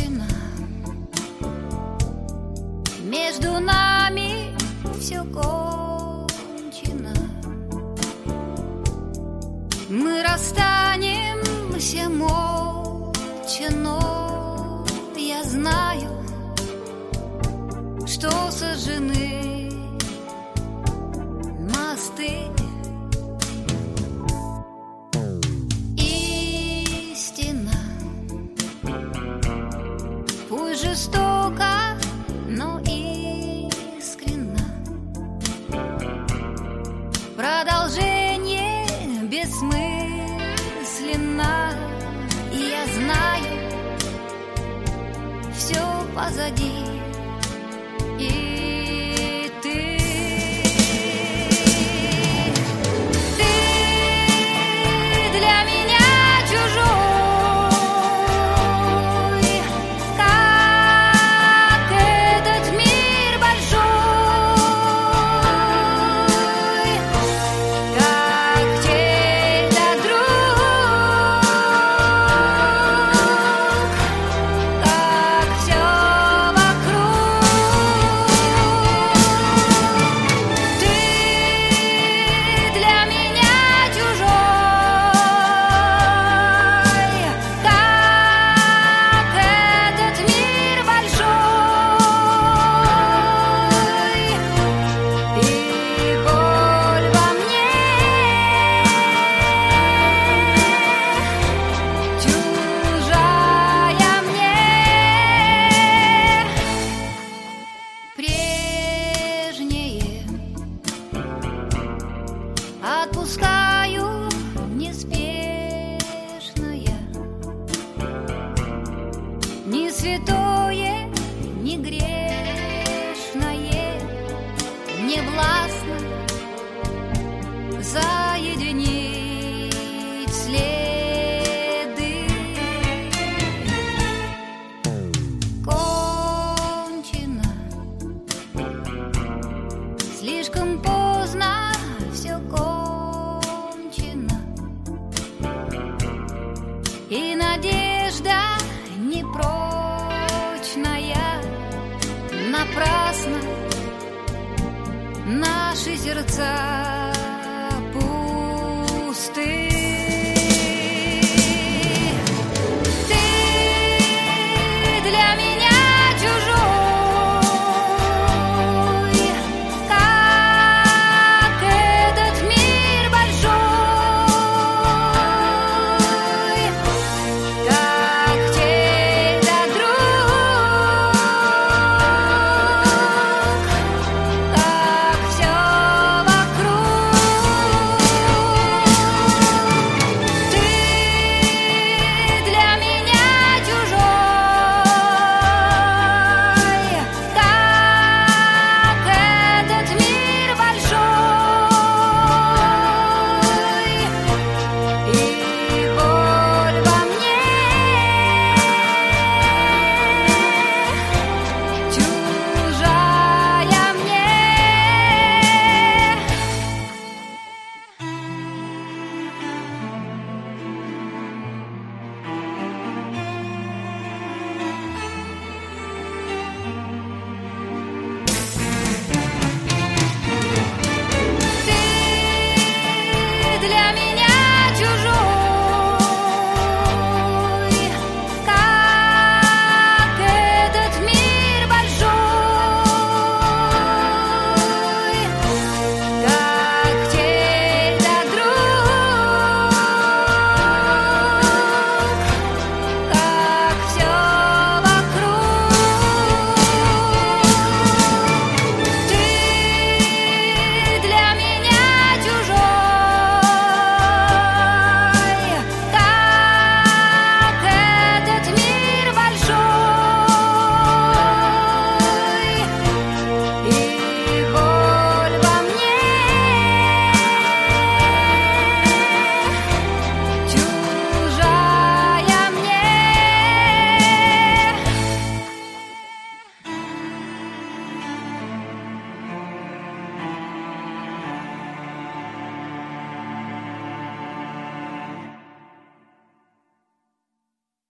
кончено, между нами все кончено. Мы расстанемся молча, но я знаю, что сожжены мосты. Истина, пусть жестоко, но искренно. Продолжение бессмысленно, и я знаю, все позади. И ты для меня чужой, как этот мир большой, как чей-то друг, как все вокруг. Ты для меня чужой, как этот мир большой, и боль во мне чужая мне. Прежнее отпускаю неспешно я, ни святое, ни грешное не властно заединить следы. Кончено, слишком поздно все кончено, и надежда непрочная, напрасно наши сердца